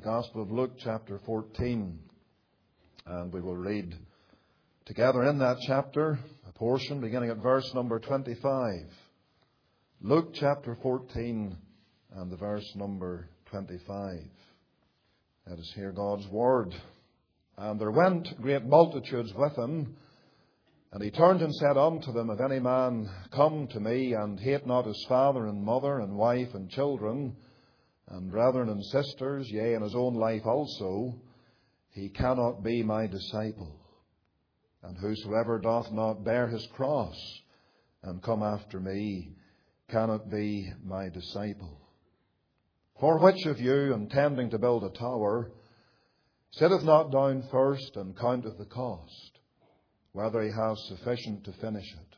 Gospel of Luke chapter 14. And we will read together in that chapter a portion beginning at verse number 25. Luke chapter 14 and the verse number 25. Let us hear God's word. And there went great multitudes with him, and he turned and said unto them, If any man come to me, and hate not his father and mother and wife and children, and brethren and sisters, yea, and his own life also, he cannot be my disciple. And whosoever doth not bear his cross and come after me cannot be my disciple. For which of you, intending to build a tower, sitteth not down first and counteth the cost, whether he have sufficient to finish it?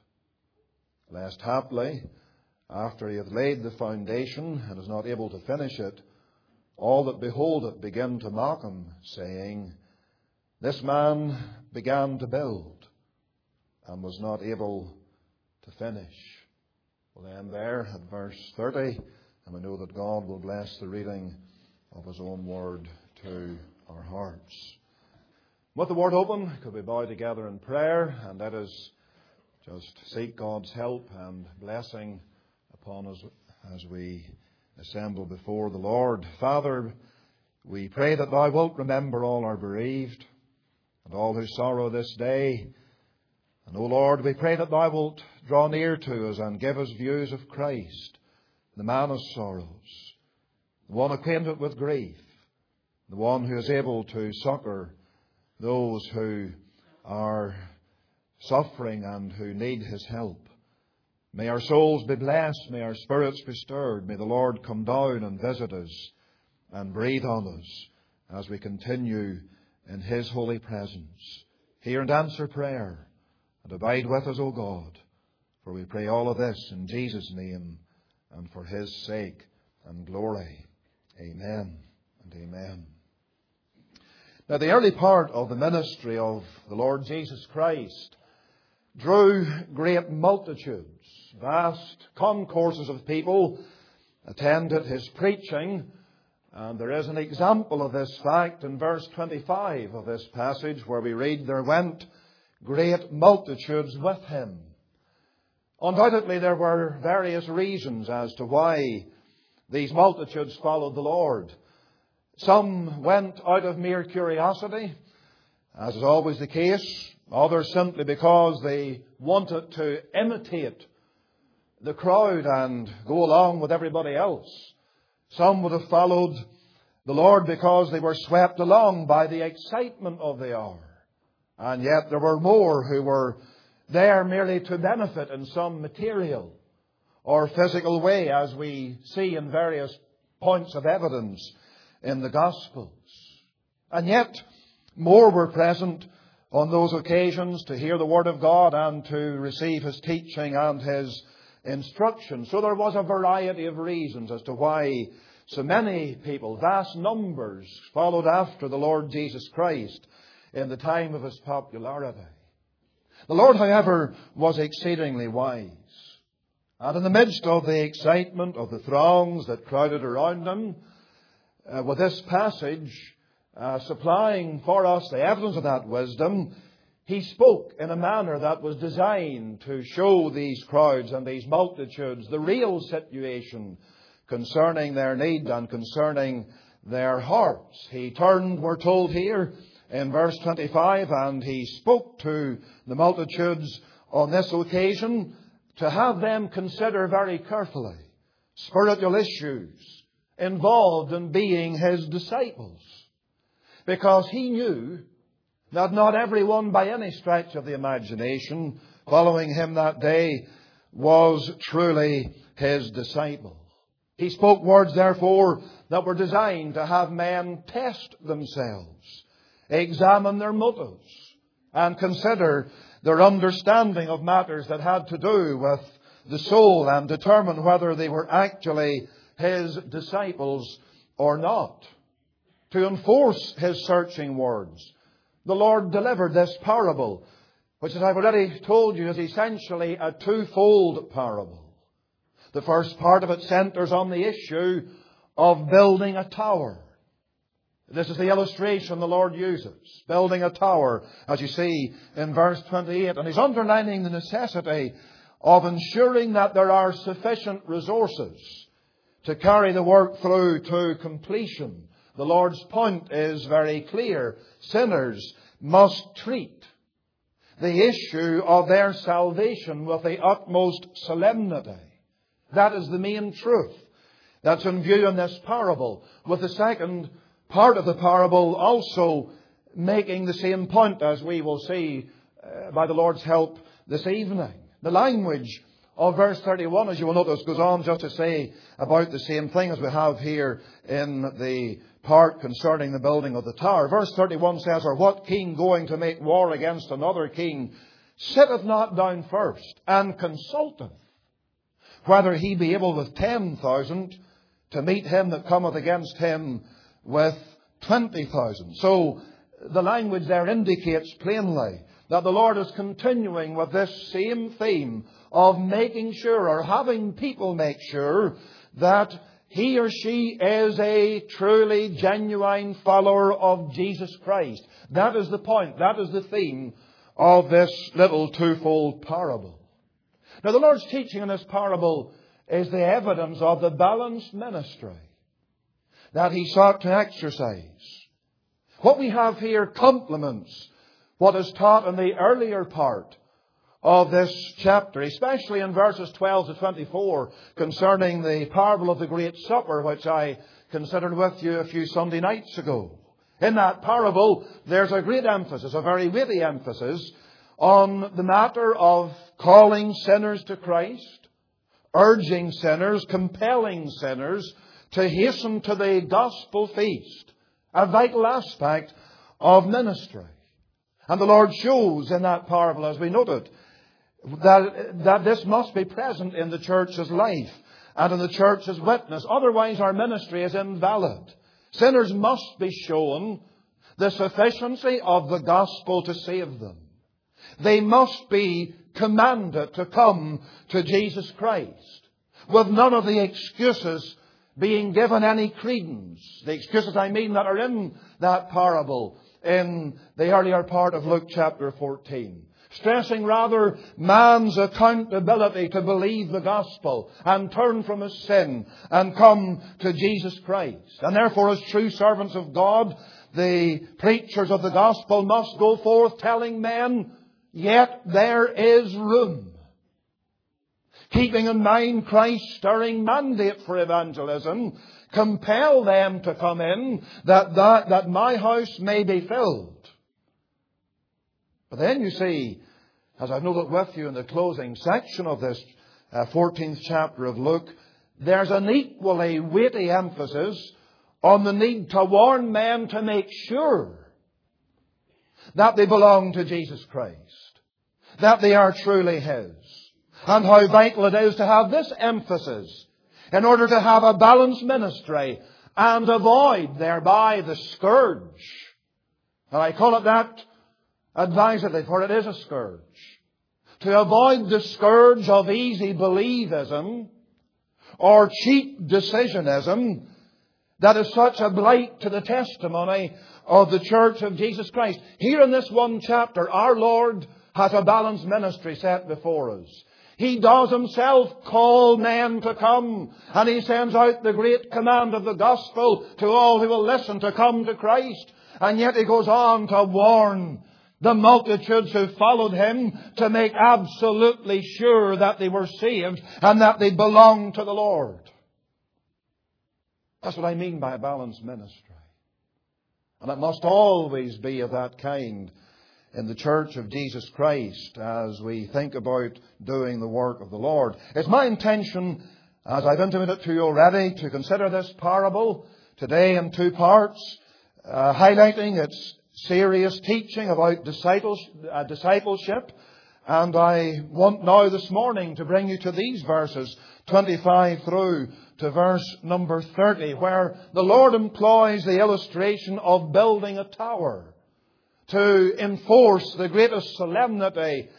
Lest haply, after he hath laid the foundation and is not able to finish it, all that behold it begin to mock him, saying, This man began to build and was not able to finish. We'll end there at verse 30, and we know that God will bless the reading of his own word to our hearts. With the word open, could we bow together in prayer, and let us just seek God's help and blessing upon us as we assemble before the Lord. Father, we pray that thou wilt remember all our bereaved and all who sorrow this day. And, O Lord, we pray that thou wilt draw near to us and give us views of Christ, the man of sorrows, the one acquainted with grief, the one who is able to succour those who are suffering and who need his help. May our souls be blessed, may our spirits be stirred, may the Lord come down and visit us and breathe on us as we continue in his holy presence. Hear and answer prayer, and abide with us, O God, for we pray all of this in Jesus' name and for his sake and glory. Amen and amen. Now, the early part of the ministry of the Lord Jesus Christ drew great multitudes. Vast concourses of people attended his preaching, and there is an example of this fact in verse 25 of this passage, where we read, There went great multitudes with him. Undoubtedly, there were various reasons as to why these multitudes followed the Lord. Some went out of mere curiosity, as is always the case. Others simply because they wanted to imitate the crowd and go along with everybody else. Some would have followed the Lord because they were swept along by the excitement of the hour. And yet there were more who were there merely to benefit in some material or physical way, as we see in various points of evidence in the Gospels. And yet more were present on those occasions to hear the Word of God and to receive his teaching and his instruction. So there was a variety of reasons as to why so many people, vast numbers, followed after the Lord Jesus Christ in the time of his popularity. The Lord, however, was exceedingly wise. And in the midst of the excitement of the throngs that crowded around him, with this passage supplying for us the evidence of that wisdom, he spoke in a manner that was designed to show these crowds and these multitudes the real situation concerning their need and concerning their hearts. He turned, we're told here in verse 25, and he spoke to the multitudes on this occasion to have them consider very carefully spiritual issues involved in being his disciples. Because he knew that not everyone by any stretch of the imagination following him that day was truly his disciple. He spoke words, therefore, that were designed to have men test themselves, examine their motives, and consider their understanding of matters that had to do with the soul and determine whether they were actually his disciples or not. To enforce his searching words, the Lord delivered this parable, which, as I've already told you, is essentially a twofold parable. The first part of it centres on the issue of building a tower. This is the illustration the Lord uses. Building a tower, as you see in verse 28. And He's underlining the necessity of ensuring that there are sufficient resources to carry the work through to completion. The Lord's point is very clear. Sinners must treat the issue of their salvation with the utmost solemnity. That is the main truth that's in view in this parable, with the second part of the parable also making the same point, as we will see by the Lord's help this evening. The language of verse 31, as you will notice, goes on just to say about the same thing as we have here in the part concerning the building of the tower. Verse 31 says, "Or what king going to make war against another king sitteth not down first, and consulteth whether he be able with 10,000 to meet him that cometh against him with 20,000. So the language there indicates plainly that the Lord is continuing with this same theme of making sure, or having people make sure, that he or she is a truly genuine follower of Jesus Christ. That is the point. That is the theme of this little twofold parable. Now, the Lord's teaching in this parable is the evidence of the balanced ministry that He sought to exercise. What we have here complements what is taught in the earlier part of this chapter, especially in verses 12 to 24, concerning the parable of the Great Supper, which I considered with you a few Sunday nights ago. In that parable, there's a great emphasis, a very weighty emphasis, on the matter of calling sinners to Christ, urging sinners, compelling sinners to hasten to the gospel feast, a vital aspect of ministry. And the Lord shows in that parable, as we noted, that this must be present in the church's life and in the church's witness. Otherwise, our ministry is invalid. Sinners must be shown the sufficiency of the gospel to save them. They must be commanded to come to Jesus Christ, with none of the excuses being given any credence. The excuses, I mean, that are in that parable in the earlier part of Luke chapter 14. Stressing rather man's accountability to believe the gospel and turn from his sin and come to Jesus Christ. And therefore, as true servants of God, the preachers of the gospel must go forth telling men, yet there is room. Keeping in mind Christ's stirring mandate for evangelism, compel them to come in, that my house may be filled. But then you see, as I've noted with you in the closing section of this 14th chapter of Luke, there's an equally weighty emphasis on the need to warn men to make sure that they belong to Jesus Christ, that they are truly His, and how vital it is to have this emphasis in order to have a balanced ministry and avoid thereby the scourge. And I call it that advisedly, for it is a scourge. To avoid the scourge of easy believism or cheap decisionism that is such a blight to the testimony of the Church of Jesus Christ. Here in this one chapter, our Lord has a balanced ministry set before us. He does Himself call men to come, and He sends out the great command of the gospel to all who will listen to come to Christ. And yet He goes on to warn the multitudes who followed Him to make absolutely sure that they were saved and that they belonged to the Lord. That's what I mean by a balanced ministry. And it must always be of that kind in the Church of Jesus Christ as we think about doing the work of the Lord. It's my intention, as I've intimated to you already, to consider this parable today in two parts, highlighting its serious teaching about discipleship. And I want now this morning to bring you to these verses 25 through to verse number 30, where the Lord employs the illustration of building a tower to enforce the greatest solemnity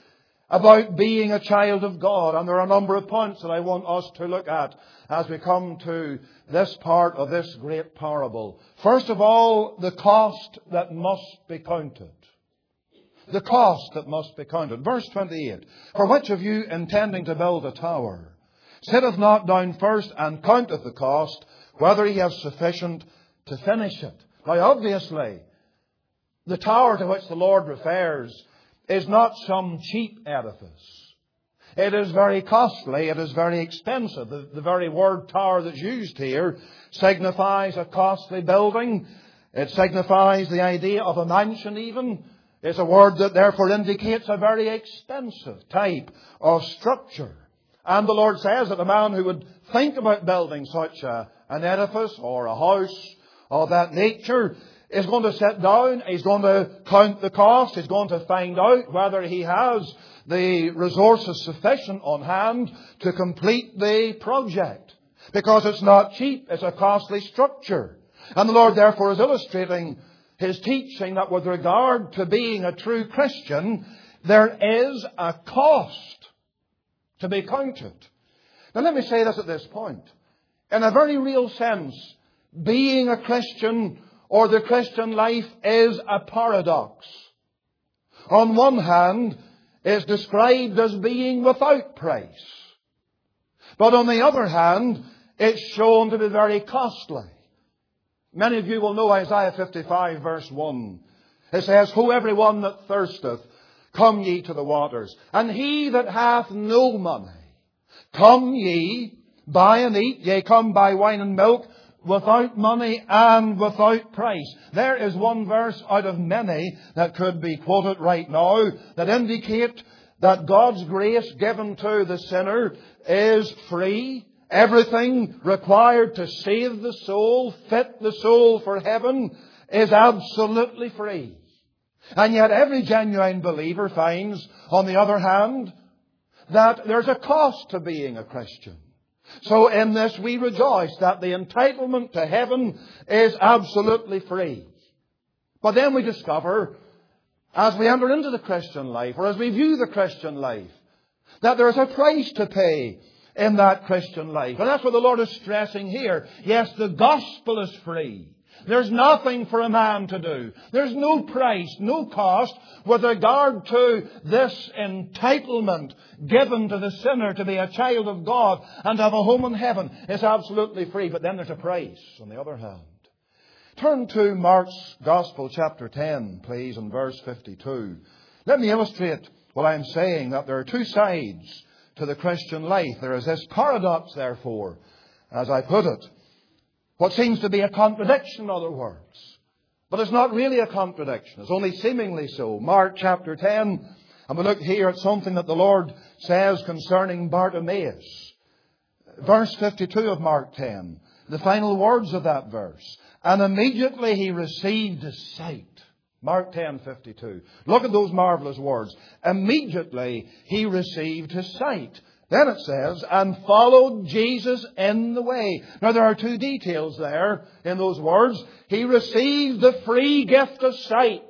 about being a child of God. And there are a number of points that I want us to look at as we come to this part of this great parable. First of all, the cost that must be counted. The cost that must be counted. Verse 28. For which of you intending to build a tower sitteth not down first and counteth the cost, whether he have sufficient to finish it? Now obviously, the tower to which the Lord refers is not some cheap edifice. It is very costly. It is very expensive. The very word tower that's used here signifies a costly building. It signifies the idea of a mansion even. It's a word that therefore indicates a very expensive type of structure. And the Lord says that a man who would think about building such an edifice or a house of that nature is going to sit down, he's going to count the cost, he's going to find out whether he has the resources sufficient on hand to complete the project. Because it's not cheap, it's a costly structure. And the Lord therefore is illustrating His teaching that with regard to being a true Christian, there is a cost to be counted. Now let me say this at this point. In a very real sense, being a Christian or the Christian life is a paradox. On one hand, it's described as being without price. But on the other hand, it's shown to be very costly. Many of you will know Isaiah 55 verse 1. It says, Ho, every one that thirsteth, come ye to the waters. And he that hath no money, come ye, buy and eat. Yea, come buy wine and milk, without money and without price. There is one verse out of many that could be quoted right now that indicate that God's grace given to the sinner is free. Everything required to save the soul, fit the soul for heaven, is absolutely free. And yet every genuine believer finds, on the other hand, that there's a cost to being a Christian. So in this we rejoice that the entitlement to heaven is absolutely free. But then we discover, as we enter into the Christian life, or as we view the Christian life, that there is a price to pay in that Christian life. And that's what the Lord is stressing here. Yes, the gospel is free. There's nothing for a man to do. There's no price, no cost with regard to this entitlement given to the sinner to be a child of God and have a home in heaven. It's absolutely free. But then there's a price on the other hand. Turn to Mark's Gospel chapter 10, please, and verse 52. Let me illustrate what I'm saying, that there are two sides to the Christian life. There is this paradox, therefore, as I put it. What seems to be a contradiction, in other words. But it's not really a contradiction. It's only seemingly so. Mark chapter 10, and we look here at something that the Lord says concerning Bartimaeus. Verse 52 of Mark 10, the final words of that verse. And immediately he received his sight. Mark 10:52. Look at those marvelous words. Immediately he received his sight. Then it says, and followed Jesus in the way. Now there are two details there in those words. He received the free gift of sight.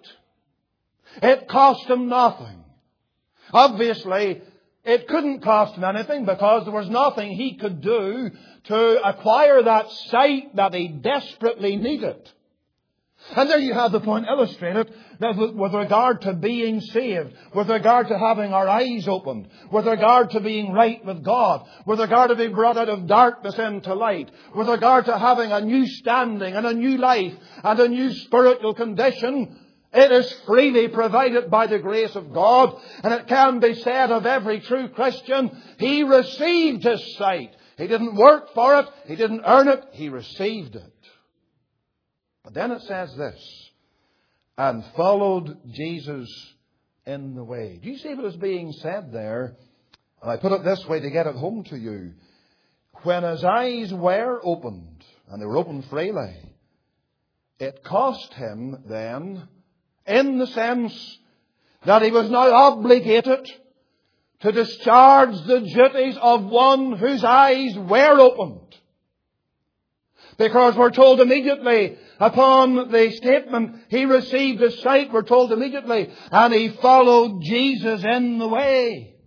It cost him nothing. Obviously, it couldn't cost him anything because there was nothing he could do to acquire that sight that he desperately needed. And there you have the point illustrated that with regard to being saved, with regard to having our eyes opened, with regard to being right with God, with regard to being brought out of darkness into light, with regard to having a new standing and a new life and a new spiritual condition, it is freely provided by the grace of God. And it can be said of every true Christian, he received his sight. He didn't work for it. He didn't earn it. He received it. But then it says this, and followed Jesus in the way. Do you see what is being said there? And I put it this way to get it home to you. When his eyes were opened, and they were opened freely, it cost him then, in the sense that he was now obligated to discharge the duties of one whose eyes were opened. Because we're told immediately upon the statement, he received his sight, we're told immediately, and he followed Jesus in the way.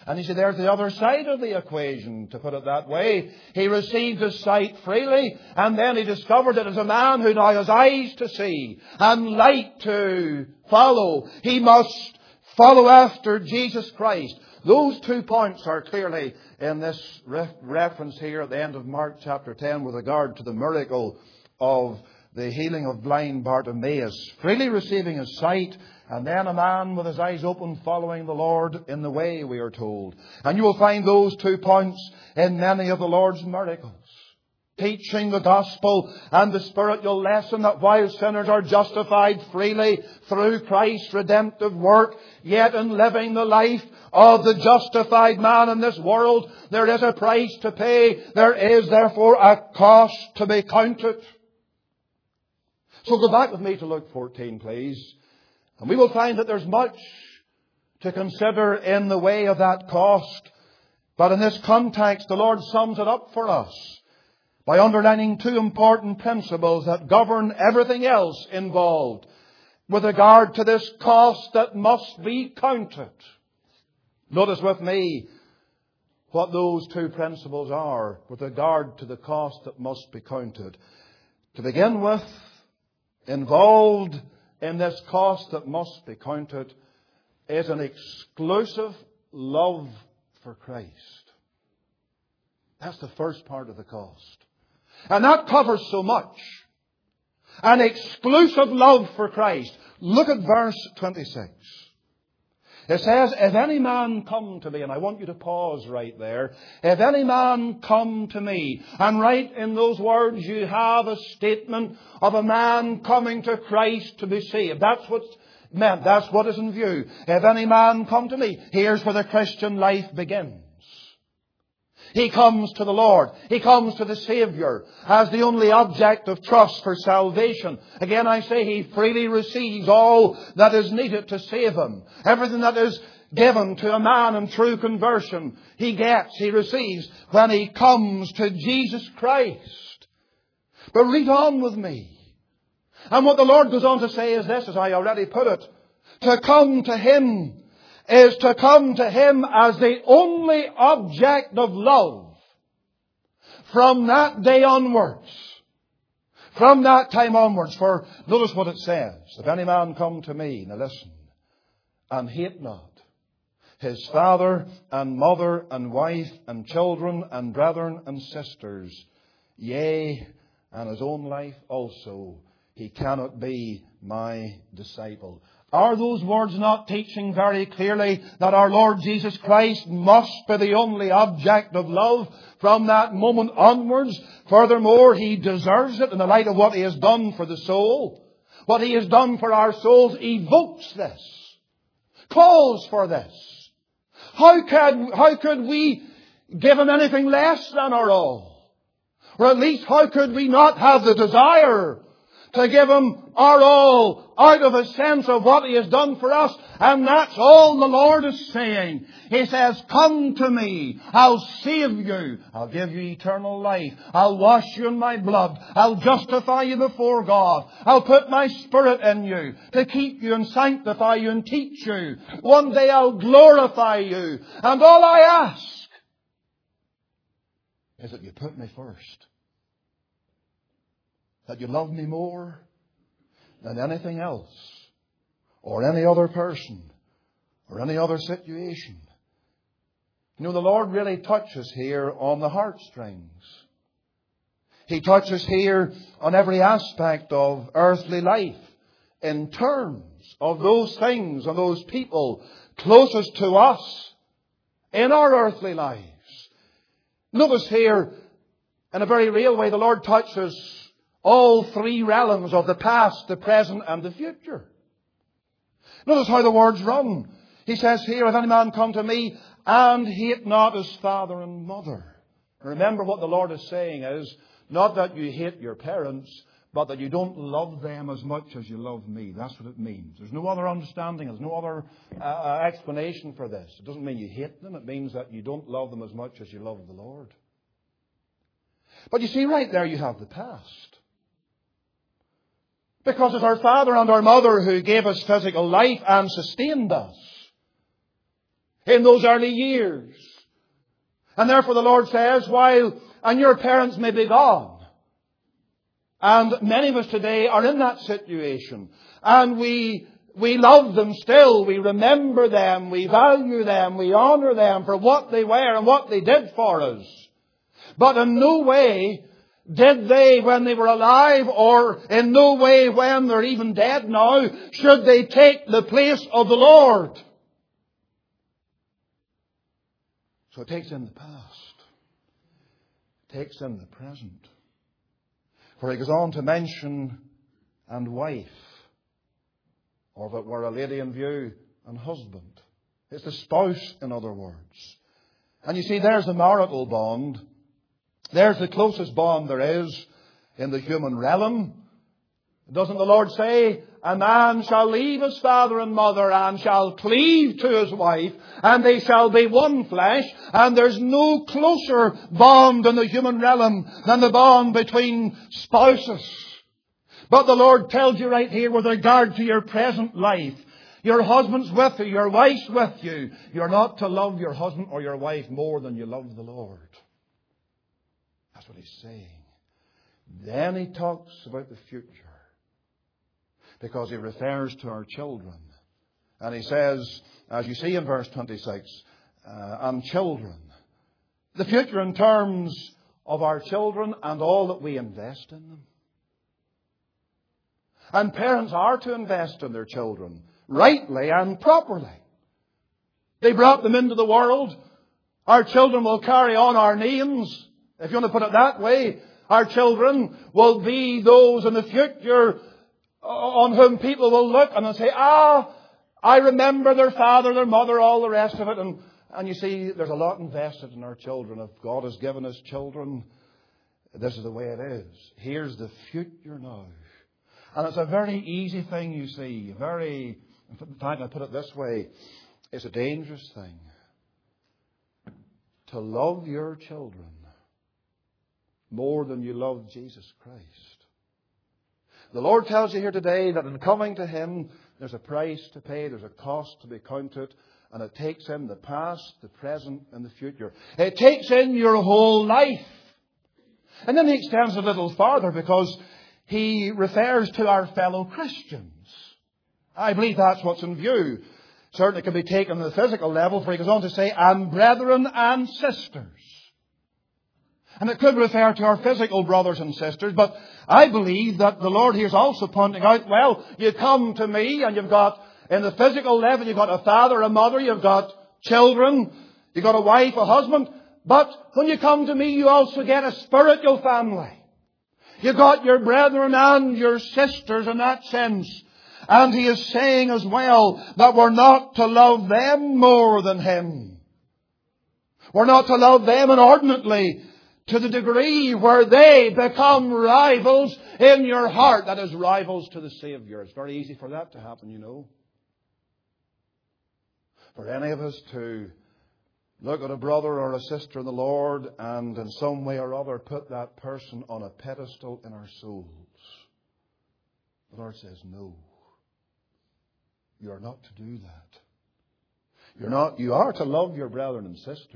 And you see, there's the other side of the equation, to put it that way. He received his sight freely, and then he discovered that as a man who now has eyes to see and light to follow, he must follow after Jesus Christ. Those 2 points are clearly in this reference here at the end of Mark chapter 10 with regard to the miracle of the healing of blind Bartimaeus. Freely receiving his sight, and then a man with his eyes open following the Lord in the way, we are told. And you will find those 2 points in many of the Lord's miracles. Teaching the gospel and the spiritual lesson that while sinners are justified freely through Christ's redemptive work, yet in living the life of the justified man in this world, there is a price to pay. There is therefore a cost to be counted. So go back with me to Luke 14, please. And we will find that there's much to consider in the way of that cost. But in this context, the Lord sums it up for us by underlining 2 important principles that govern everything else involved with regard to this cost that must be counted. Notice with me what those 2 principles are with regard to the cost that must be counted. To begin with, involved in this cost that must be counted is an exclusive love for Christ. That's the first part of the cost. And that covers so much. An exclusive love for Christ. Look at verse 26. It says, if any man come to me, and I want you to pause right there. If any man come to me, and right in those words you have a statement of a man coming to Christ to be saved. That's what's meant. That's what is in view. If any man come to me, here's where the Christian life begins. He comes to the Lord. He comes to the Saviour as the only object of trust for salvation. Again, I say he freely receives all that is needed to save him. Everything that is given to a man in true conversion, he receives when he comes to Jesus Christ. But read on with me. And what the Lord goes on to say is this, as I already put it. To come to Him is to come to Him as the only object of love from that day onwards. From that time onwards. For notice what it says. If any man come to me, now listen, and hate not his father and mother and wife and children and brethren and sisters, yea, and his own life also, he cannot be my disciple. Are those words not teaching very clearly that our Lord Jesus Christ must be the only object of love from that moment onwards? Furthermore, He deserves it in the light of what He has done for the soul. What He has done for our souls evokes this, calls for this. How could we give Him anything less than our all? Or at least how could we not have the desire to give Him our all out of a sense of what He has done for us? And that's all the Lord is saying. He says, come to me. I'll save you. I'll give you eternal life. I'll wash you in my blood. I'll justify you before God. I'll put my Spirit in you to keep you and sanctify you and teach you. One day I'll glorify you. And all I ask is that you put me first. That you love me more than anything else, or any other person, or any other situation. You know, the Lord really touches here on the heartstrings. He touches here on every aspect of earthly life in terms of those things and those people closest to us in our earthly lives. Notice here, in a very real way, the Lord touches all 3 realms of the past, the present, and the future. Notice how the words run. He says here, if any man come to me and hate not his father and mother. Remember what the Lord is saying is, not that you hate your parents, but that you don't love them as much as you love me. That's what it means. There's no other understanding. There's no other explanation for this. It doesn't mean you hate them. It means that you don't love them as much as you love the Lord. But you see, right there you have the past. Because it's our father and our mother who gave us physical life and sustained us. in those early years. And therefore the Lord says, and your parents may be gone. And many of us today are in that situation. And we love them still. We remember them. We value them. We honor them for what they were and what they did for us. But in no way did they, when they were alive, or in no way when they're even dead now, should they take the place of the Lord. So it takes in the past. It takes in the present. For he goes on to mention and wife. Or if it were a lady in view, and husband. It's the spouse, in other words. And you see, there's the marital bond. There's the closest bond there is in the human realm. Doesn't the Lord say, a man shall leave his father and mother and shall cleave to his wife, and they shall be one flesh, and there's no closer bond in the human realm than the bond between spouses. But the Lord tells you right here with regard to your present life, your husband's with you, your wife's with you. You're not to love your husband or your wife more than you love the Lord. That's what he's saying. Then he talks about the future, because he refers to our children. And he says, as you see in verse 26, and children. The future in terms of our children and all that we invest in them. And parents are to invest in their children rightly and properly. They brought them into the world. Our children will carry on our names. If you want to put it that way, our children will be those in the future on whom people will look and they'll say, I remember their father, their mother, all the rest of it. And you see, there's a lot invested in our children. If God has given us children, this is the way it is. Here's the future now. And it's a very easy thing, you see. In fact, I put it this way, it's a dangerous thing to love your children more than you love Jesus Christ. The Lord tells you here today that in coming to Him, there's a price to pay, there's a cost to be counted, and it takes in the past, the present, and the future. It takes in your whole life. And then He extends a little farther, because He refers to our fellow Christians. I believe that's what's in view. Certainly it can be taken on the physical level, for He goes on to say, and brethren and sisters. And it could refer to our physical brothers and sisters, but I believe that the Lord here is also pointing out, well, you come to me and you've got, in the physical level, you've got a father, a mother, you've got children, you've got a wife, a husband, but when you come to me, you also get a spiritual family. You've got your brethren and your sisters in that sense. And He is saying as well that we're not to love them more than Him. We're not to love them inordinately to the degree where they become rivals in your heart. That is, rivals to the Savior. It's very easy for that to happen, you know. For any of us to look at a brother or a sister in the Lord and in some way or other put that person on a pedestal in our souls. The Lord says, no. You are not to do that. You are to love your brethren and sisters.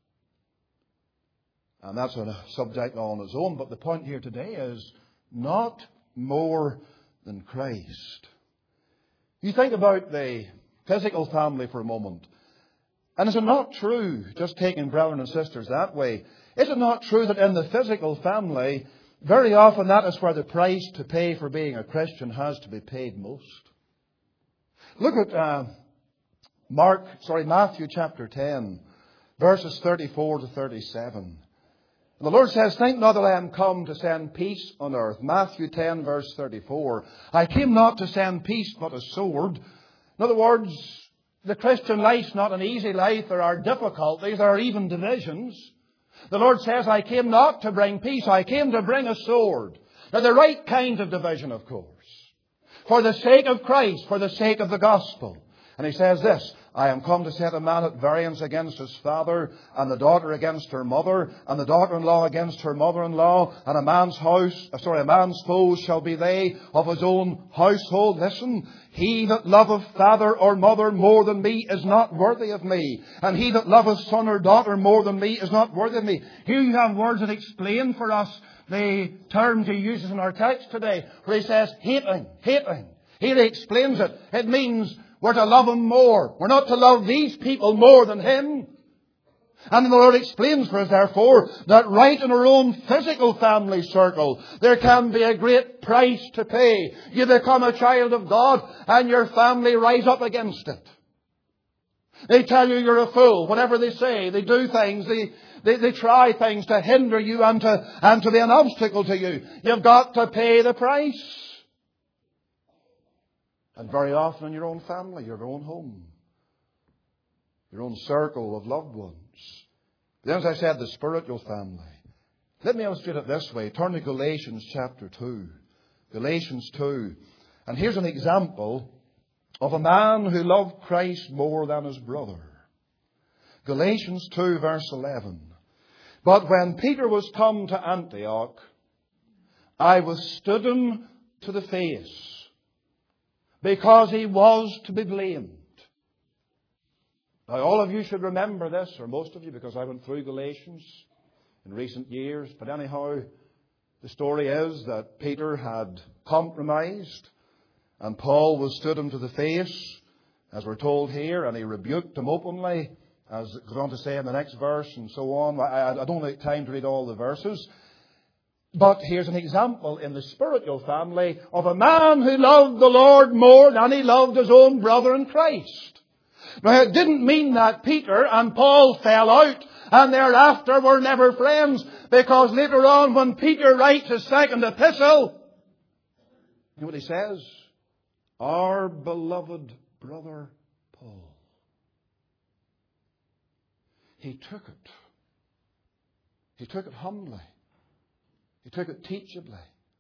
And that's a subject on its own. But the point here today is not more than Christ. You think about the physical family for a moment. And is it not true, just taking brethren and sisters that way, is it not true that in the physical family, very often that is where the price to pay for being a Christian has to be paid most? Look at Matthew chapter 10, verses 34 to 37. The Lord says, think not that I am come to send peace on earth. Matthew 10, verse 34. I came not to send peace, but a sword. In other words, the Christian life's not an easy life. There are difficulties. There are even divisions. The Lord says, I came not to bring peace. I came to bring a sword. Now, the right kind of division, of course. For the sake of Christ, for the sake of the gospel. And he says this, I am come to set a man at variance against his father, and the daughter against her mother, and the daughter-in-law against her mother-in-law, and a man's foes shall be they of his own household. Listen, he that loveth father or mother more than me is not worthy of me, and he that loveth son or daughter more than me is not worthy of me. Here you have words that explain for us the terms he uses in our text today, where he says hating. Here he explains it. It means we're to love him more. We're not to love these people more than him. And the Lord explains for us, therefore, that right in our own physical family circle, there can be a great price to pay. You become a child of God, and your family rise up against it. They tell you you're a fool. Whatever they say, they do things, they try things to hinder you and to be an obstacle to you. You've got to pay the price. And very often in your own family, your own home, your own circle of loved ones. Then, as I said, the spiritual family. Let me illustrate it this way. Turn to Galatians chapter 2. Galatians 2. And here's an example of a man who loved Christ more than his brother. Galatians 2 verse 11. But when Peter was come to Antioch, I withstood him to the face, because he was to be blamed. Now, all of you should remember this, or most of you, because I went through Galatians in recent years. But anyhow, the story is that Peter had compromised, and Paul withstood him to the face, as we're told here, and he rebuked him openly, as it goes on to say in the next verse, and so on. I don't have time to read all the verses. But here's an example in the spiritual family of a man who loved the Lord more than he loved his own brother in Christ. Now, it didn't mean that Peter and Paul fell out and thereafter were never friends, because later on when Peter writes his second epistle, you know what he says? Our beloved brother Paul. He took it. He took it humbly. He took it teachably.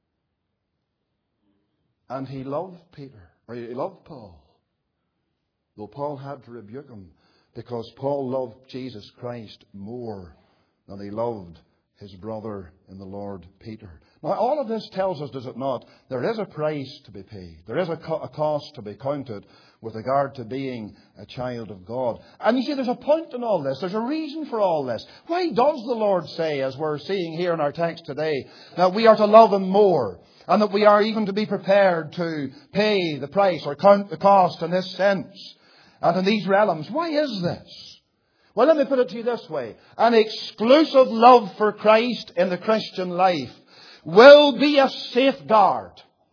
And he loved Peter, or he loved Paul. Though Paul had to rebuke him, because Paul loved Jesus Christ more than he loved his brother in the Lord, Peter. Now, all of this tells us, does it not, there is a price to be paid. There is a cost to be counted with regard to being a child of God. And you see, there's a point in all this. There's a reason for all this. Why does the Lord say, as we're seeing here in our text today, that we are to love him more, and that we are even to be prepared to pay the price or count the cost in this sense and in these realms? Why is this? Well, let me put it to you this way. An exclusive love for Christ in the Christian life will be a safeguard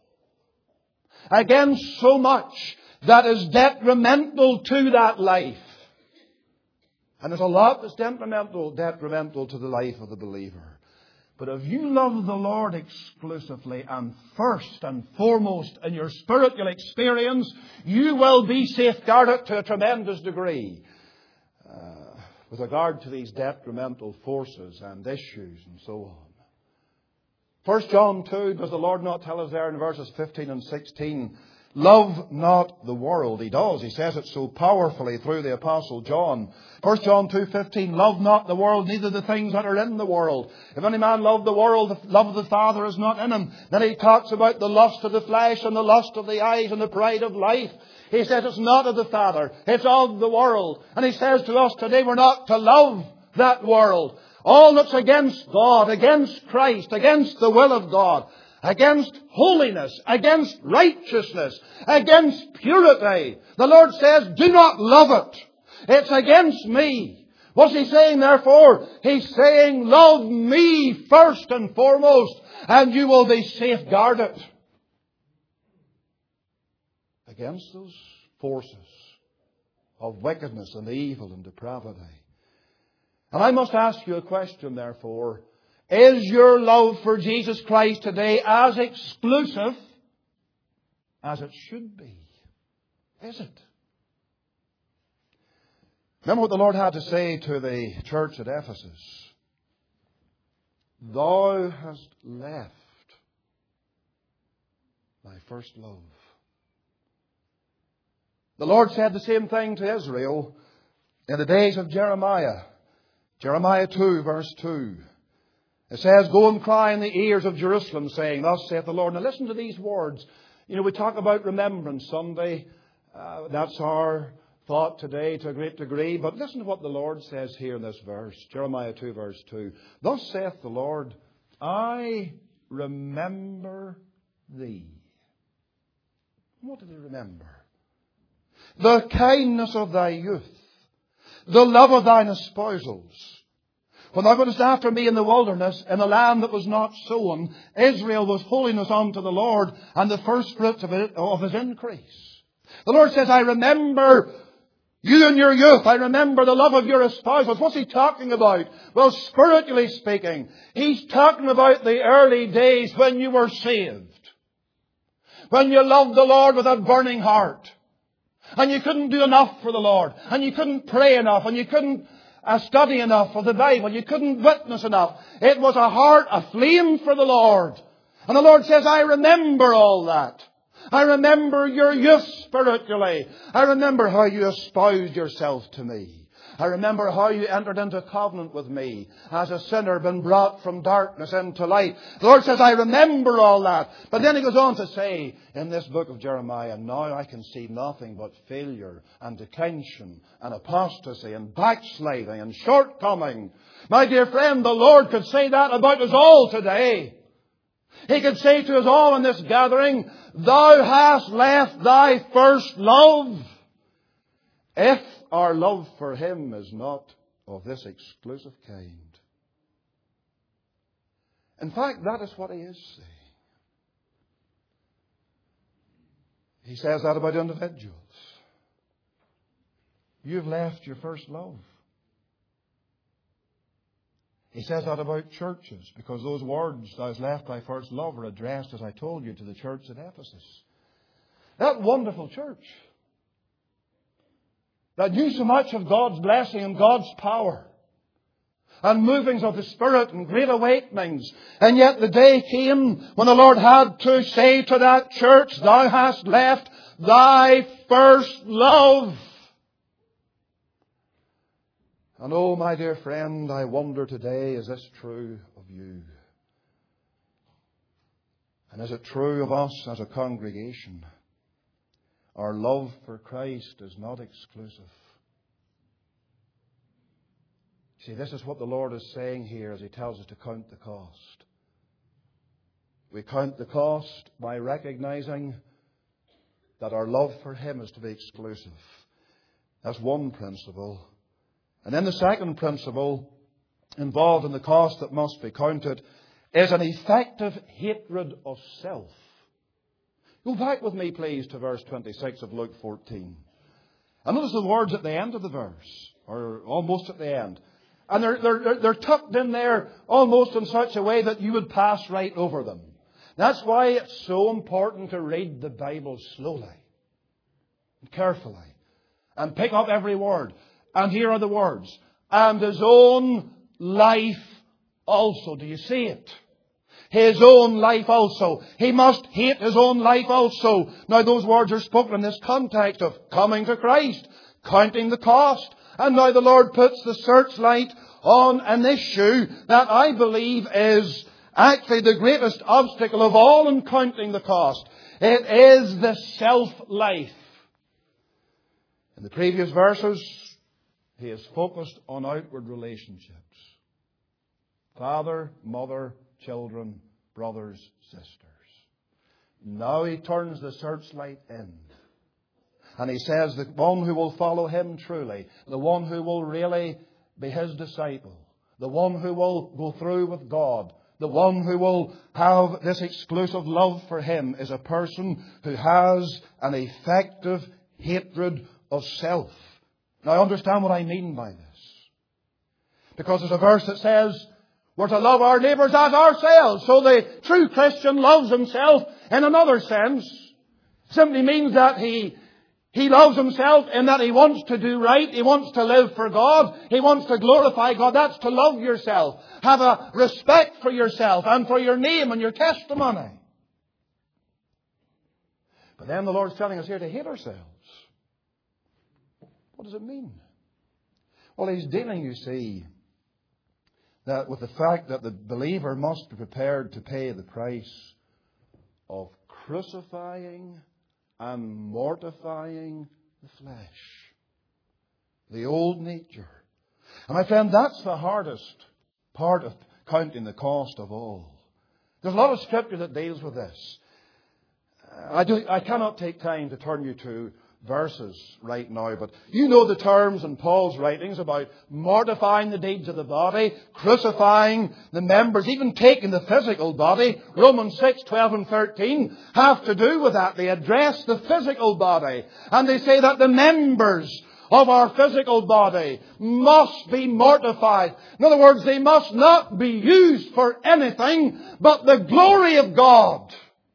against so much that is detrimental to that life. And there's a lot that's detrimental to the life of the believer. But if you love the Lord exclusively and first and foremost in your spiritual experience, you will be safeguarded to a tremendous degree with regard to these detrimental forces and issues and so on. 1 John 2, does the Lord not tell us there in verses 15 and 16, love not the world? He does. He says it so powerfully through the Apostle John. 1 John 2:15, love not the world, neither the things that are in the world. If any man love the world, the love of the Father is not in him. Then he talks about the lust of the flesh and the lust of the eyes and the pride of life. He says it's not of the Father, it's of the world. And he says to us today, we're not to love that world. All that's against God, against Christ, against the will of God, against holiness, against righteousness, against purity. The Lord says, do not love it. It's against me. What's he saying therefore? He's saying, love me first and foremost, and you will be safeguarded against those forces of wickedness and evil and depravity. And I must ask you a question, therefore. Is your love for Jesus Christ today as exclusive as it should be? Is it? Remember what the Lord had to say to the church at Ephesus. Thou hast left thy first love. The Lord said the same thing to Israel in the days of Jeremiah. Jeremiah 2, verse 2. It says, "Go and cry in the ears of Jerusalem, saying, Thus saith the Lord." Now listen to these words. You know, we talk about Remembrance Sunday. That's our thought today to a great degree. But listen to what the Lord says here in this verse. Jeremiah 2, verse 2. "Thus saith the Lord, I remember thee." What did he remember? "The kindness of thy youth, the love of thine espousals. When thou wentest after me in the wilderness, in a land that was not sown, Israel was holiness unto the Lord, and the first fruits of his increase." The Lord says, I remember you in your youth. I remember the love of your espousals. What's he talking about? Well, spiritually speaking, he's talking about the early days when you were saved. When you loved the Lord with a burning heart. And you couldn't do enough for the Lord. And you couldn't pray enough. And you couldn't study enough of the Bible. You couldn't witness enough. It was a heart aflame for the Lord. And the Lord says, I remember all that. I remember your youth spiritually. I remember how you espoused yourself to me. I remember how you entered into covenant with me as a sinner been brought from darkness into light. The Lord says, I remember all that. But then he goes on to say in this book of Jeremiah, now I can see nothing but failure and declension and apostasy and backsliding and shortcoming. My dear friend, the Lord could say that about us all today. He could say to us all in this gathering, thou hast left thy first love. If our love for Him is not of this exclusive kind. In fact, that is what He is saying. He says that about individuals. You've left your first love. He says that about churches, because those words, thou hast left thy first love, are addressed, as I told you, to the church at Ephesus. That wonderful church that knew so much of God's blessing and God's power and movings of the Spirit and great awakenings. And yet the day came when the Lord had to say to that church, thou hast left thy first love. And oh, my dear friend, I wonder today, is this true of you? And is it true of us as a congregation? Our love for Christ is not exclusive. See, this is what the Lord is saying here as He tells us to count the cost. We count the cost by recognizing that our love for Him is to be exclusive. That's one principle. And then the second principle involved in the cost that must be counted is an effective hatred of self. Go back with me, please, to verse 26 of Luke 14. And notice the words at the end of the verse, or almost at the end. And they're tucked in there almost in such a way that you would pass right over them. That's why it's so important to read the Bible slowly and carefully and pick up every word. And here are the words. And his own life also. Do you see it? His own life also. He must hate his own life also. Now those words are spoken in this context of coming to Christ, counting the cost. And now the Lord puts the searchlight on an issue that I believe is actually the greatest obstacle of all in counting the cost. It is the self-life. In the previous verses, He is focused on outward relationships. Father, mother, children, brothers, sisters. Now He turns the searchlight in. And He says the one who will follow Him truly, the one who will really be His disciple, the one who will go through with God, the one who will have this exclusive love for Him is a person who has an effective hatred of self. Now understand what I mean by this. Because there's a verse that says, we're to love our neighbours as ourselves. So the true Christian loves himself in another sense. Simply means that he loves himself in that he wants to do right. He wants to live for God. He wants to glorify God. That's to love yourself. Have a respect for yourself and for your name and your testimony. But then the Lord's telling us here to hate ourselves. What does it mean? Well, he's dealing, you see, that with the fact that the believer must be prepared to pay the price of crucifying and mortifying the flesh, the old nature. And my friend, that's the hardest part of counting the cost of all. There's a lot of Scripture that deals with this. I cannot take time to turn you to verses right now, but you know the terms in Paul's writings about mortifying the deeds of the body, crucifying the members, even taking the physical body. Romans 6, 12 and 13 have to do with that. They address the physical body, and they say that the members of our physical body must be mortified. In other words, they must not be used for anything but the glory of God.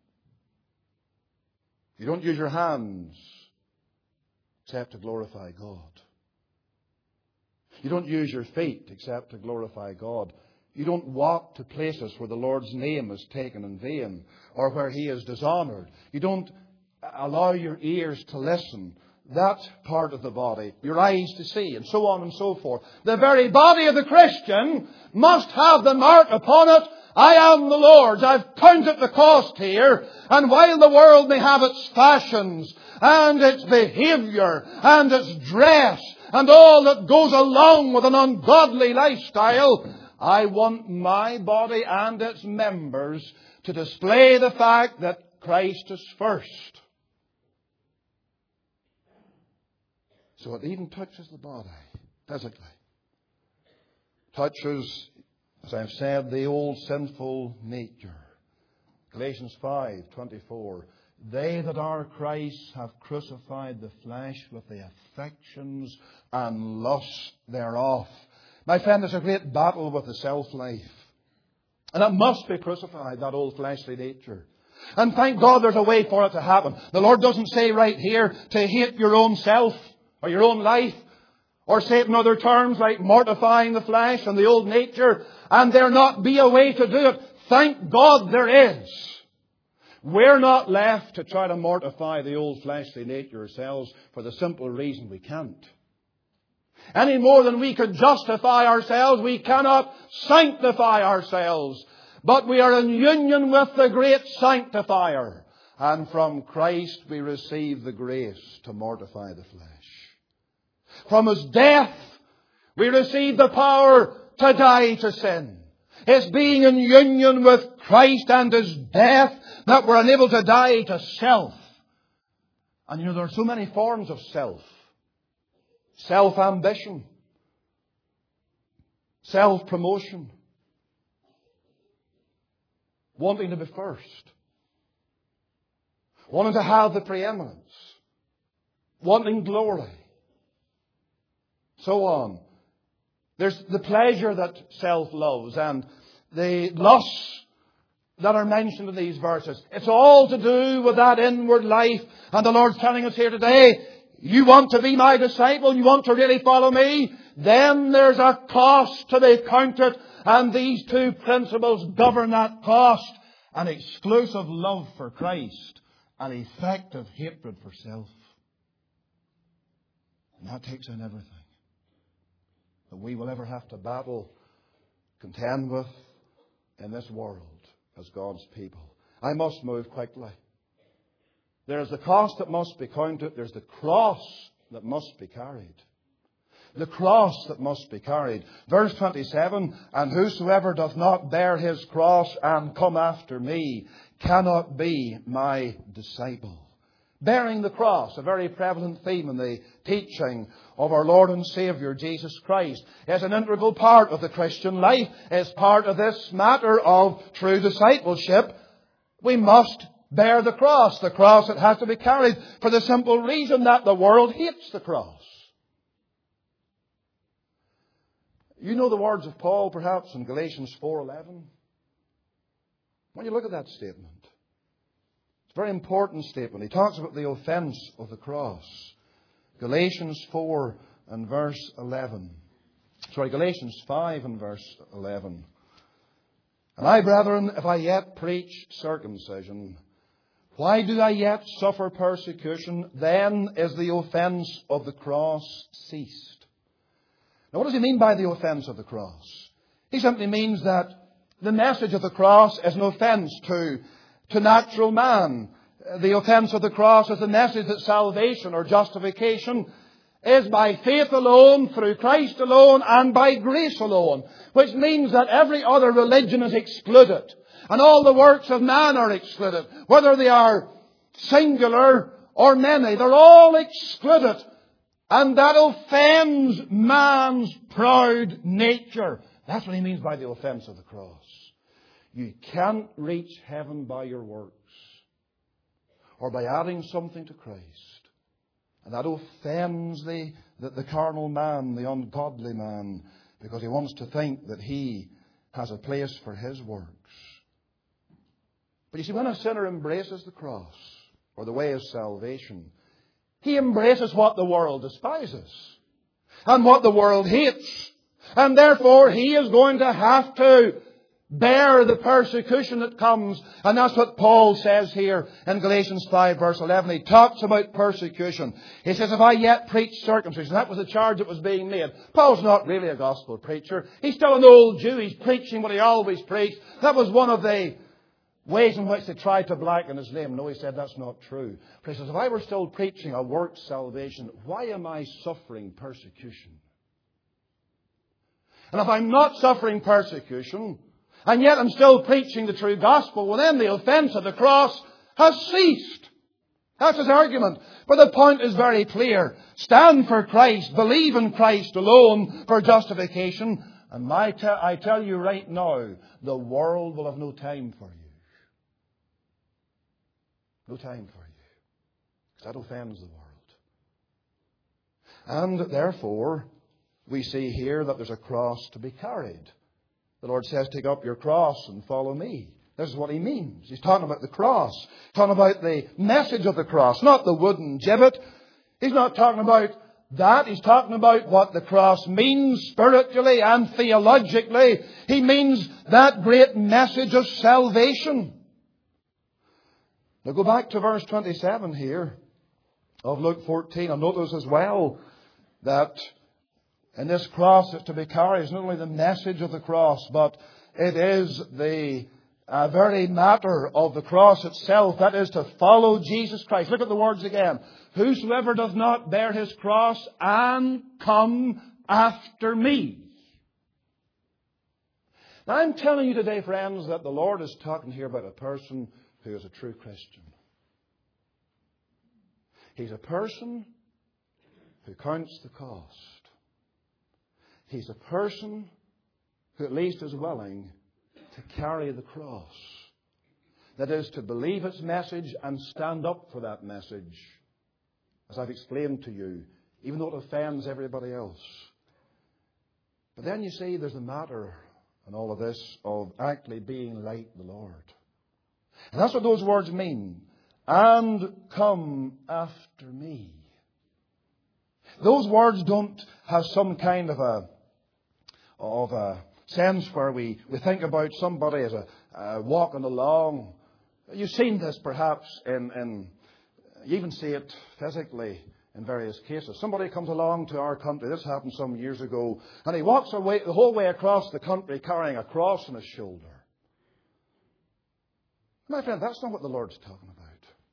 You don't use your hands except to glorify God. You don't use your feet except to glorify God. You don't walk to places where the Lord's name is taken in vain or where He is dishonoured. You don't allow your ears to listen. That part of the body, your eyes to see, and so on and so forth. The very body of the Christian must have the mark upon it, I am the Lord's. I've counted the cost here. And while the world may have its fashions and its behaviour and its dress and all that goes along with an ungodly lifestyle, I want my body and its members to display the fact that Christ is first. So it even touches the body physically. Touches, as I've said, the old sinful nature. Galatians 5:24. They that are Christ's have crucified the flesh with the affections and lusts thereof. My friend, there's a great battle with the self-life. And it must be crucified, that old fleshly nature. And thank God there's a way for it to happen. The Lord doesn't say right here to hate your own self or your own life, or say it in other terms like mortifying the flesh and the old nature, and there not be a way to do it. Thank God there is. We're not left to try to mortify the old fleshly nature ourselves for the simple reason we can't. Any more than we could justify ourselves, we cannot sanctify ourselves. But we are in union with the great sanctifier. And from Christ we receive the grace to mortify the flesh. From His death we receive the power to die to sin. It's being in union with Christ and His death that we're unable to die to self. And you know, there are so many forms of self. Self-ambition. Self-promotion. Wanting to be first. Wanting to have the preeminence. Wanting glory. So on. There's the pleasure that self loves and the lusts that are mentioned in these verses. It's all to do with that inward life. And the Lord's telling us here today, you want to be my disciple? You want to really follow me? Then there's a cost to be counted. And these two principles govern that cost. An exclusive love for Christ. An effective hatred for self. And that takes in everything that we will ever have to battle, contend with in this world as God's people. I must move quickly. There's the cost that must be counted. There's the cross that must be carried. The cross that must be carried. Verse 27, and whosoever doth not bear his cross and come after me cannot be my disciple. Bearing the cross, a very prevalent theme in the teaching of our Lord and Saviour Jesus Christ, is an integral part of the Christian life, is part of this matter of true discipleship. We must bear the cross that has to be carried, for the simple reason that the world hates the cross. You know the words of Paul perhaps in Galatians 4:11. When you look at that statement, it's a very important statement. He talks about the offence of the cross. Galatians 4 and verse 11. Galatians 5 and verse 11. And I, brethren, if I yet preach circumcision, Why do I yet suffer persecution? Then is the offence of the cross ceased. Now what does he mean by the offence of the cross? He simply means that the message of the cross is an offence to natural man. The offence of the cross is the message that salvation or justification is by faith alone, through Christ alone, and by grace alone. Which means that every other religion is excluded. And all the works of man are excluded. Whether they are singular or many, they're all excluded. And that offends man's proud nature. That's what he means by the offence of the cross. You can't reach heaven by your works or by adding something to Christ. And that offends the carnal man, the ungodly man, because he wants to think that he has a place for his works. But you see, when a sinner embraces the cross, or the way of salvation, he embraces what the world despises and what the world hates. And therefore, he is going to have to bear the persecution that comes. And that's what Paul says here in Galatians 5 verse 11. He talks about persecution. He says, if I yet preach circumcision, that was the charge that was being made. Paul's not really a gospel preacher. He's still an old Jew. He's preaching what he always preached. That was one of the ways in which they tried to blacken his name. No, he said that's not true. But he says, if I were still preaching a works salvation, why am I suffering persecution? And if I'm not suffering persecution, and yet I'm still preaching the true gospel, well then the offence of the cross has ceased. That's his argument. But the point is very clear. Stand for Christ. Believe in Christ alone for justification. And I tell you right now, the world will have no time for you. No time for you. Because that offends the world. And therefore, we see here that there's a cross to be carried. The Lord says, take up your cross and follow me. This is what he means. He's talking about the cross. Talking about the message of the cross, not the wooden gibbet. He's not talking about that. He's talking about what the cross means spiritually and theologically. He means that great message of salvation. Now go back to verse 27 here of Luke 14. And notice as well that in this cross that's to be carried is not only the message of the cross, but it is the very matter of the cross itself. That is to follow Jesus Christ. Look at the words again. Whosoever does not bear his cross and come after me. Now I'm telling you today, friends, that the Lord is talking here about a person who is a true Christian. He's a person who counts the cost. He's a person who at least is willing to carry the cross. That is, to believe its message and stand up for that message. As I've explained to you, even though it offends everybody else. But then you see there's a matter in all of this of actually being like the Lord. And that's what those words mean. And come after me. Those words don't have some kind of a sense where we think about somebody as walking along. You've seen this perhaps you even see it physically in various cases. Somebody comes along to our country. This happened some years ago. And he walks away the whole way across the country carrying a cross on his shoulder. My friend, that's not what the Lord's talking about.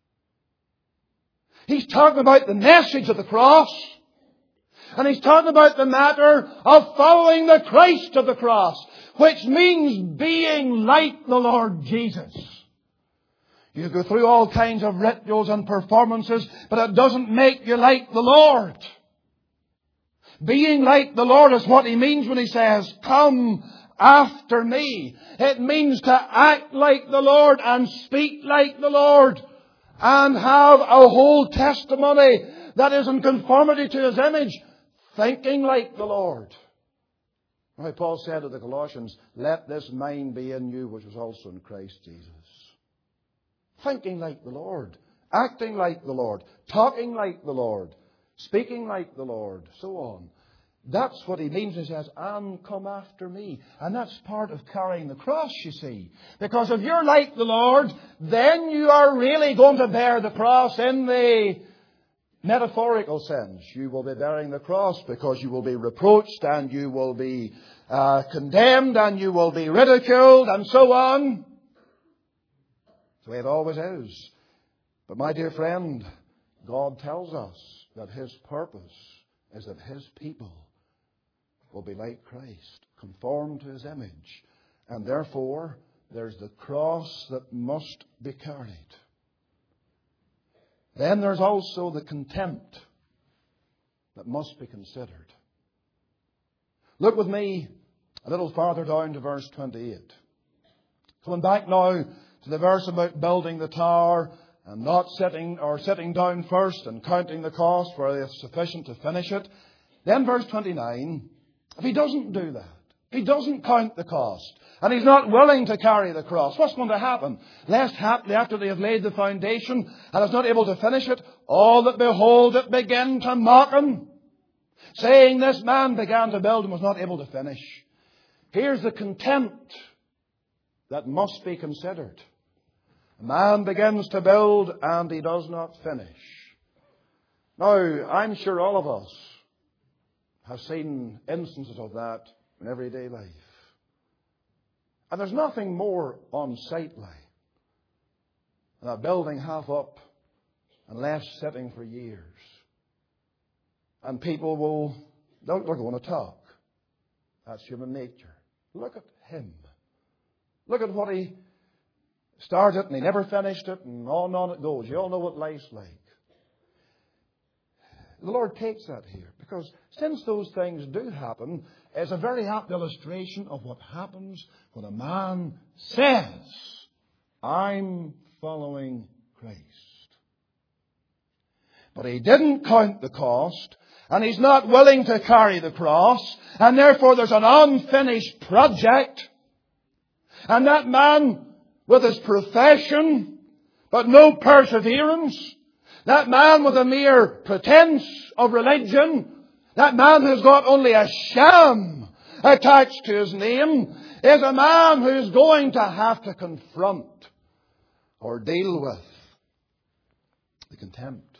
He's talking about the message of the cross. And he's talking about the matter of following the Christ of the cross, which means being like the Lord Jesus. You go through all kinds of rituals and performances, but it doesn't make you like the Lord. Being like the Lord is what he means when he says, come after me. It means to act like the Lord and speak like the Lord and have a whole testimony that is in conformity to his image. Thinking like the Lord. Now Paul said to the Colossians, let this mind be in you which was also in Christ Jesus. Thinking like the Lord. Acting like the Lord. Talking like the Lord. Speaking like the Lord. So on. That's what he means when he says, and come after me. And that's part of carrying the cross, you see. Because if you're like the Lord, then you are really going to bear the cross in the metaphorical sense. You will be bearing the cross because you will be reproached and you will be condemned and you will be ridiculed and so on. That's the way it always is. But my dear friend, God tells us that His purpose is that His people will be like Christ, conformed to His image. And therefore, there's the cross that must be carried. Then there's also the contempt that must be considered. Look with me a little farther down to verse 28. Coming back now to the verse about building the tower and not sitting down first and counting the cost where it's sufficient to finish it. Then verse 29, if he doesn't do that, if he doesn't count the cost, and he's not willing to carry the cross, what's going to happen? Lest haply after they have laid the foundation and is not able to finish it, all that behold it begin to mock him, saying this man began to build and was not able to finish. Here's the contempt that must be considered. A man begins to build and he does not finish. Now, I'm sure all of us have seen instances of that in everyday life. And there's nothing more unsightly than a building half up and left sitting for years. And people they're going to talk. That's human nature. Look at him. Look at what he started and he never finished it, and on it goes. You all know what life's like. The Lord takes that here because since those things do happen, it's a very apt illustration of what happens when a man says, I'm following Christ. But he didn't count the cost, and he's not willing to carry the cross, and therefore there's an unfinished project. And that man, with his profession, but no perseverance, that man with a mere pretense of religion, that man who's got only a sham attached to his name, is a man who's going to have to confront or deal with the contempt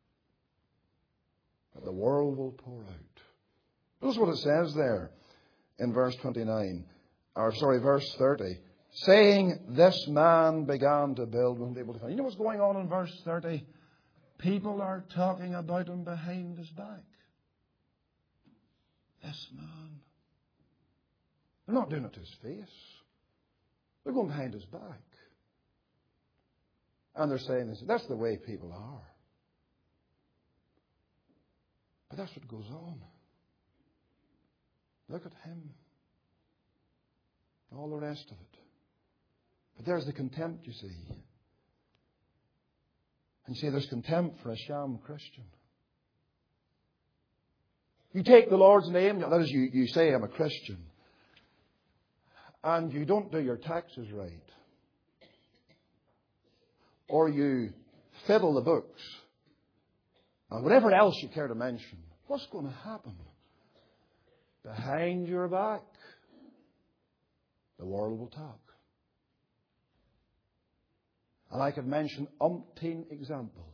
that the world will pour out. Notice what it says there in verse 29, verse 30. Saying, this man began to build, wasn't able to finish. You know what's going on in verse 30? People are talking about him behind his back. This man. They're not doing it to his face. They're going behind his back. And they're saying this. That's the way people are. But that's what goes on. Look at him. All the rest of it. But there's the contempt, you see. And you see, there's contempt for a sham Christian. You take the Lord's name, that is, you say, I'm a Christian, and you don't do your taxes right. Or you fiddle the books. And whatever else you care to mention, what's going to happen? Behind your back, the world will talk. And I could mention umpteen examples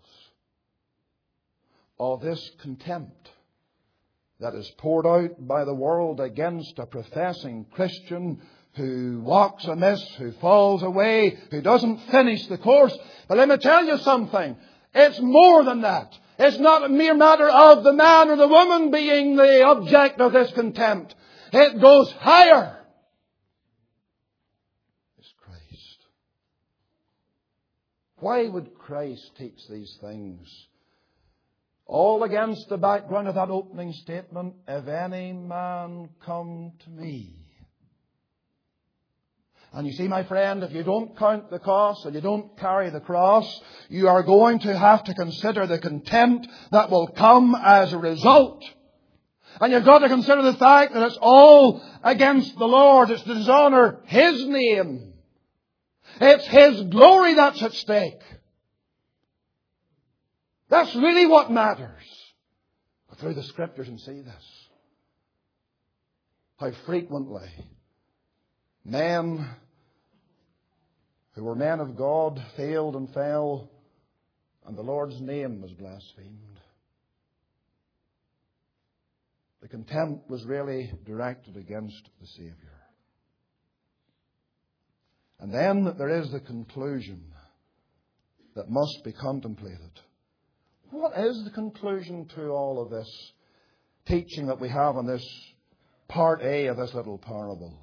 of this contempt that is poured out by the world against a professing Christian who walks amiss, who falls away, who doesn't finish the course. But let me tell you something. It's more than that. It's not a mere matter of the man or the woman being the object of this contempt. It goes higher. Why would Christ teach these things? All against the background of that opening statement, if any man come to me. And you see, my friend, if you don't count the cost and you don't carry the cross, you are going to have to consider the contempt that will come as a result. And you've got to consider the fact that it's all against the Lord. It's to dishonor His name. It's His glory that's at stake. That's really what matters. Go through the Scriptures and see this. how frequently men who were men of God failed and fell, and the Lord's name was blasphemed. The contempt was really directed against the Savior. And then there is the conclusion that must be contemplated. What is the conclusion to all of this teaching that we have in this part A of this little parable?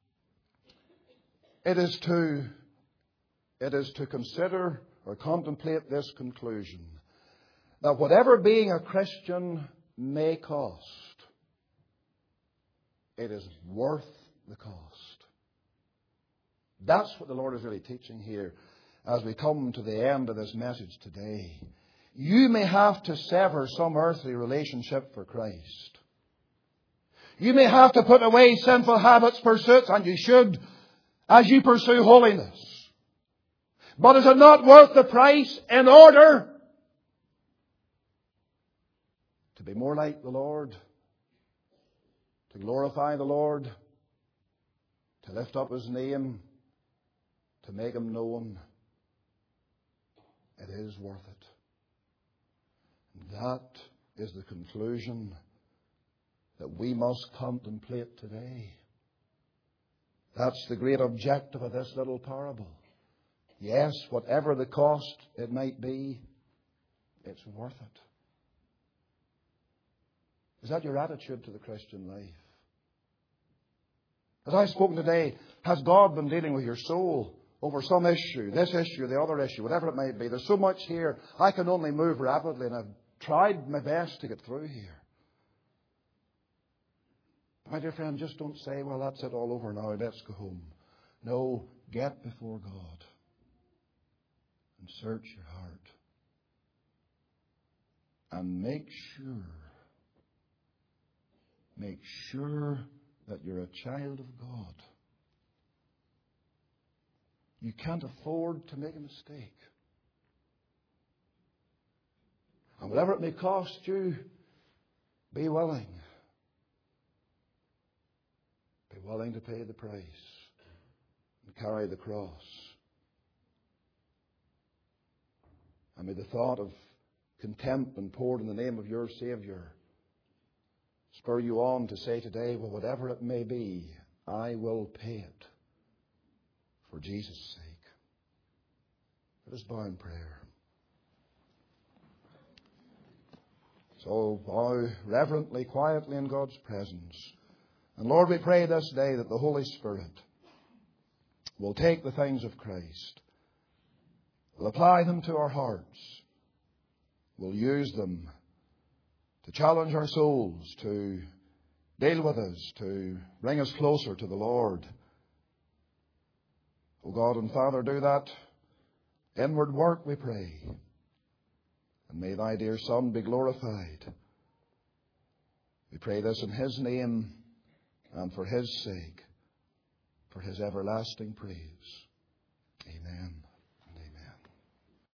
It is to consider or contemplate this conclusion, that whatever being a Christian may cost, it is worth the cost. That's what the Lord is really teaching here as we come to the end of this message today. You may have to sever some earthly relationship for Christ. You may have to put away sinful habits, pursuits, and you should, as you pursue holiness. But is it not worth the price in order to be more like the Lord, to glorify the Lord, to lift up His name, to make Him known? It is worth it. That is the conclusion that we must contemplate today. That's the great objective of this little parable. Yes, whatever the cost it might be, it's worth it. Is that your attitude to the Christian life? As I've spoken today, has God been dealing with your soul over some issue, this issue, the other issue, whatever it might be? There's so much here. I can only move rapidly, and I've tried my best to get through here. My dear friend, just don't say, well, that's it, all over now, let's go home. No, get before God and search your heart. And make sure that you're a child of God. You can't afford to make a mistake. And whatever it may cost you, be willing. Be willing to pay the price and carry the cross. And may the thought of contempt and poured in the name of your Savior spur you on to say today, well, whatever it may be, I will pay it for Jesus' sake. Let us bow in prayer. So bow reverently, quietly in God's presence. And Lord, we pray this day that the Holy Spirit will take the things of Christ, will apply them to our hearts, will use them to challenge our souls, to deal with us, to bring us closer to the Lord. O God and Father, do that inward work, we pray. And may Thy dear Son be glorified. We pray this in His name and for His sake, for His everlasting praise. Amen.